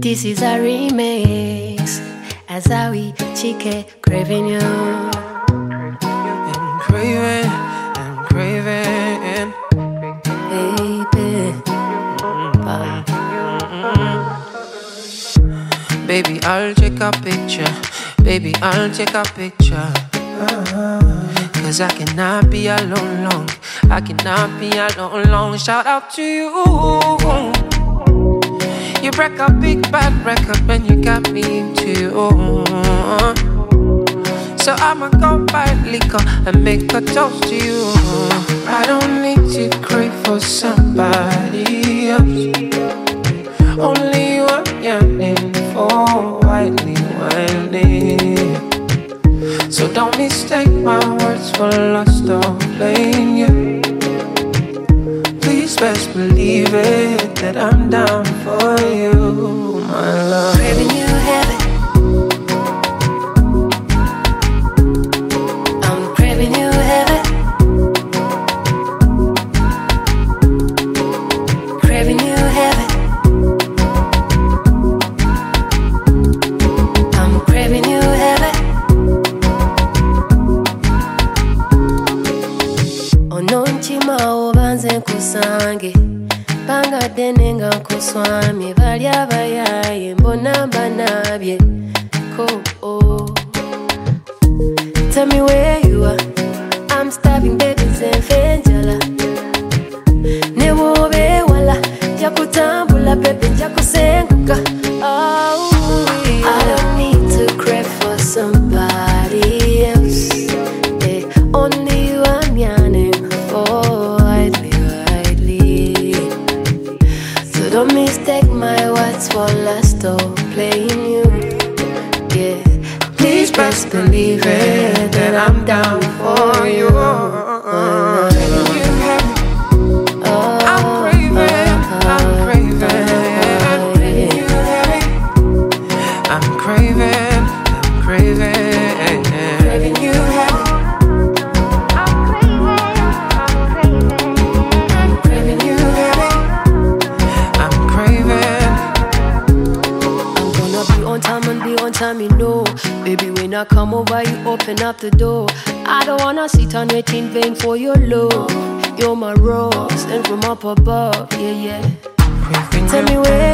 This is a remix. Azawi, Chike, craving you. I'm craving, baby. Baby, I'll take a picture. Baby, I'll take a picture. Cause I cannot be alone long. I cannot be alone long. Shout out to you. You break a big bad record when you got me into you. So I'ma go buy liquor and make a toast to you. I don't need to crave for somebody else. Only you I'm yearning for, widely. So don't mistake my words for lust or playing you. Please best believe it that I'm down for you, my love. Craving you heaven. I'm craving you heaven. Craving you heaven. I'm craving you heaven. Ononchima obanze nkusange Panga denenga nkuswami Bali abayaye mbona banabye Ko oh. Tell me where you are. I'm starving baby zenfenjala Newobe wala Jakutambula baby jakusenguka. Oh, I don't need to crave for somebody else. Only you I'm yearning for, widely. So don't mistake my words for lust or playing you. Yeah, please best believe it that I'm down for you. Time you know, baby, when I come over, you open up the door. I don't wanna sit and wait in vain for your love. You're my rose, and from up above, yeah, yeah. Tell me where